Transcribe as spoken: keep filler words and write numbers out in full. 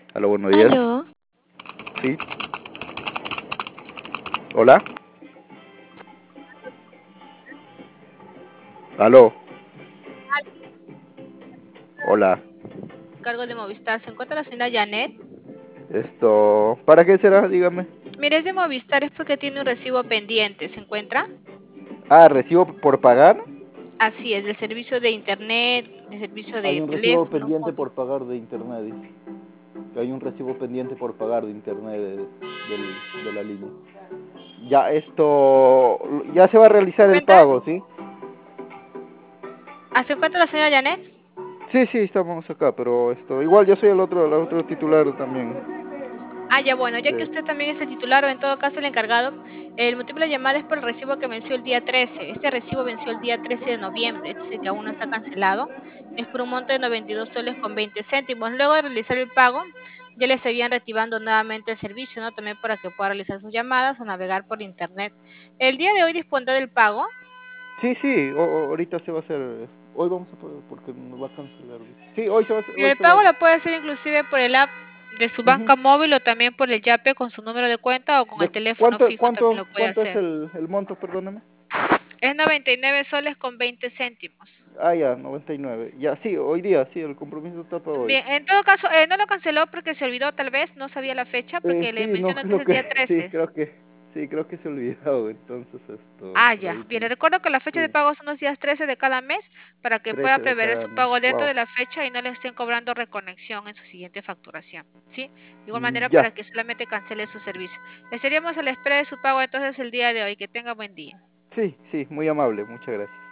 Aló, buenos días. Aló, Sí. Hola. Aló. Hola. cargo de Movistar. ¿Se encuentra la señora Janet? Esto, ¿para qué será? Dígame. Mire, es de Movistar, es porque tiene un recibo pendiente. ¿Se encuentra? Ah, recibo por pagar. Así es, del servicio de internet, del servicio Hay de un recibo teléfono, pendiente móvil. por pagar de internet, dice. Que hay un recibo pendiente por pagar de internet de, del- de la línea. Ya, esto, ya se va a ¿Se realizar el encuentra? pago, ¿sí? Ah, ¿se encuentra la señora Janet? Sí, sí, estamos acá, pero esto, igual yo soy el otro, el otro titular también. Ah, ya bueno, ya que Sí. usted también es el titular o en todo caso el encargado, el motivo de la llamada es por el recibo que venció el día trece. Este recibo venció el día trece de noviembre, este es el que aún no está cancelado. Es por un monto de noventa y dos soles con veinte céntimos. Luego de realizar el pago, ya le estarían reactivando nuevamente el servicio, ¿no? También para que pueda realizar sus llamadas o navegar por internet. El día de hoy dispondrá del pago. Sí, sí, o- o- ahorita se va a hacer. Hoy vamos a poder, porque nos va a cancelar. Dice. Sí, hoy se va a hacer, Y hoy el se va a pago hacer. lo puede hacer inclusive por el app de su Ujú. banca móvil o también por el Yape con su número de cuenta o con el ¿De teléfono cuánto, fijo también cuánto, lo puede cuánto es hacer. el, el monto, perdóname? Es noventa y nueve soles con veinte céntimos. Ah, ya, noventa y nueve. Ya, sí, hoy día, sí, el compromiso está para hoy. Bien, en todo caso, eh, no lo canceló porque se olvidó, tal vez, no sabía la fecha, Eh, porque le sí, no menciono que es creo el que, día sí, trece. creo que, sí, creo que se ha olvidado, entonces esto, Ah, por ya. ahí Bien, le sí, recuerdo que la fecha de sí, pago son los días trece de cada mes para que pueda trece de prever cada su mes. pago dentro Wow. de la fecha y no le estén cobrando reconexión en su siguiente facturación. ¿Sí? De igual Mm, manera para ya, que solamente cancele su servicio. Estaríamos a la espera de su pago entonces el día de hoy. Que tenga buen día. sí, sí, muy amable, muchas gracias.